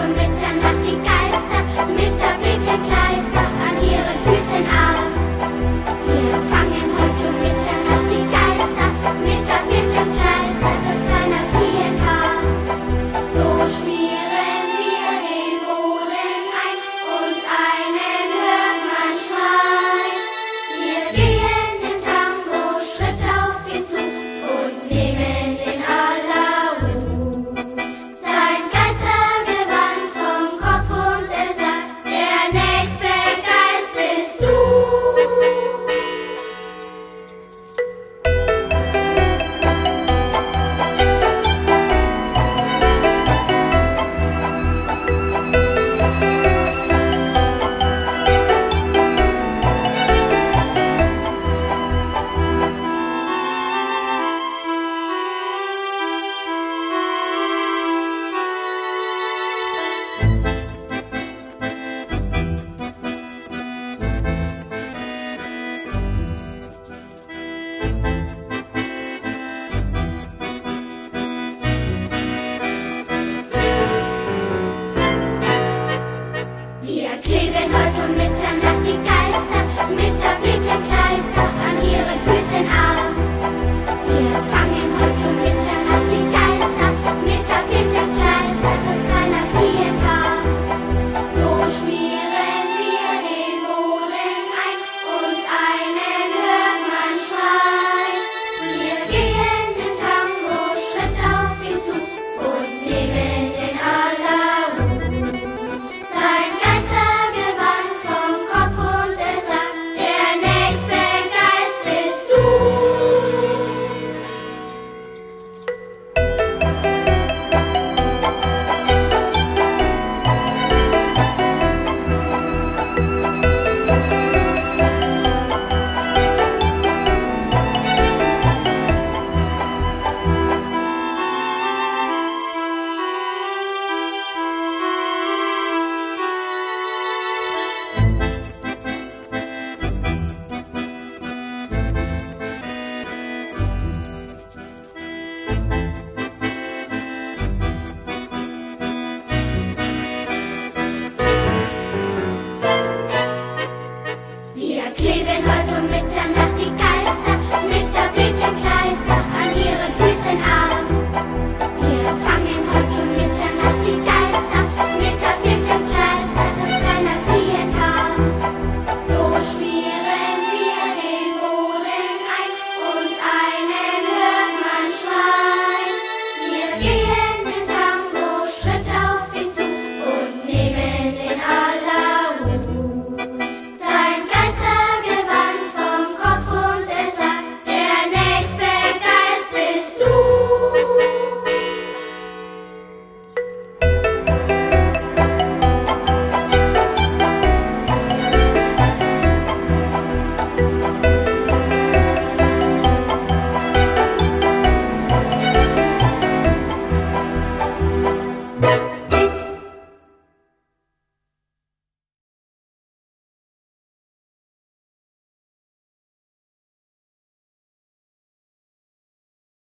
um Mitternacht die Geister mit Tapetenkleister an ihren Füßen an. Wir fangen heute um Mitternacht die Geister mit Tapetenkleister, dass keiner fliehen kann. So schmieren wir den Boden ein und einen hört man schreien. Wir gehen im Tango Schritt auf ihn zu und nehmen den Allahu. Sein Geistergewand vom Kopf und er sagt, der nächste Geist bist du. Wir kleben heute um Mitternacht die Geister mit Tapetenkleister an ihren Füßen an. Wir fangen heute um Mitternacht die Geister mit Tapetenkleister, dass keiner fliehen kann. So schmieren wir den Boden ein und einen hört man schreien. Wir gehen im Tango Schritt auf ihn zu und nehmen den Allahu. Sein Geistergewand vom Kopf und er sagt, der nächste Geist bist du. Wir kleben heute